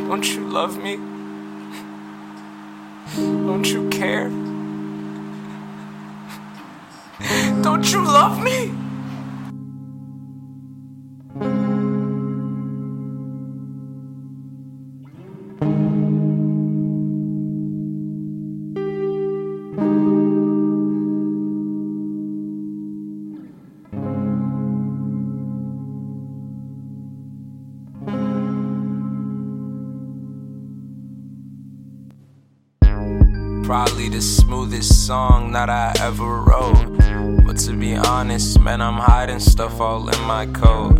Don't you love me? Don't you care? Don't you love me? Probably the smoothest song that I ever wrote. But to be honest, man, I'm hiding stuff all in my code.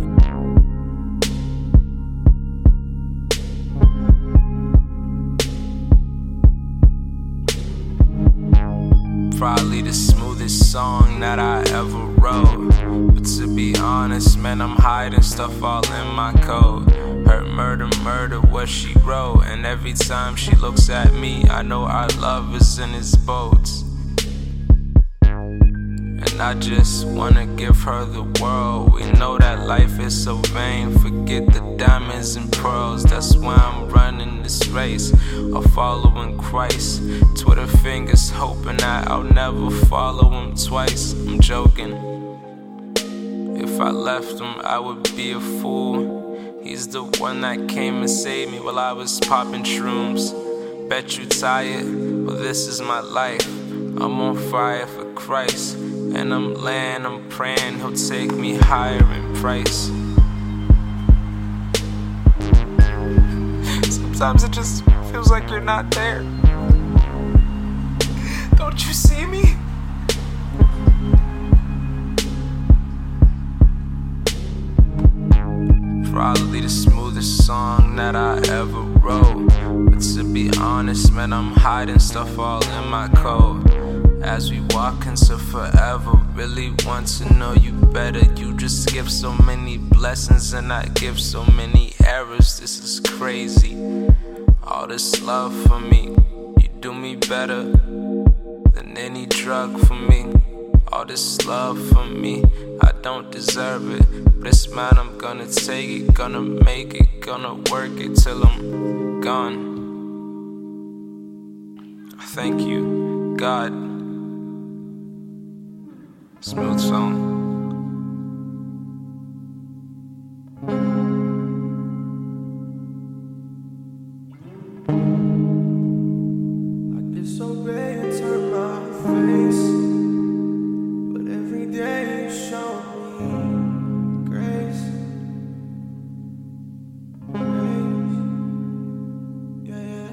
Probably the smoothest song that I ever wrote. But to be honest, man, I'm hiding stuff all in my code. Her murder, what she wrote. And every time she looks at me, I know our love is in its boat. And I just wanna give her the world. We know that life is so vain. Forget the diamonds and pearls. That's why I'm running this race of following Christ. Twitter fingers hoping that I'll never follow him twice. I'm joking. If I left him, I would be a fool. He's the one that came and saved me while I was popping shrooms. Bet you tired? Well, this is my life. I'm on fire for Christ. And I'm laying, I'm praying he'll take me higher in price. Sometimes it just feels like you're not there. Don't you see me? Probably the smoothest song that I ever wrote. But to be honest, man, I'm hiding stuff all in my code. As we walk into forever, really want to know you better. You just give so many blessings and I give so many errors. This is crazy. All this love for me, you do me better than any drug for me. All this love for me, I don't deserve it. But it's mine, I'm gonna take it, gonna make it, gonna work it till I'm gone. Thank you, God. Smooth song. I disobey and turn my face, but every day you show me grace. Grace, yeah.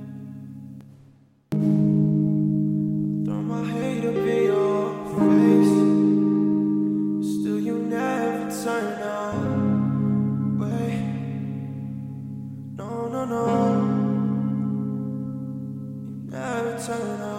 I throw my hate up in your face, still you never turn away. No, you never turn away.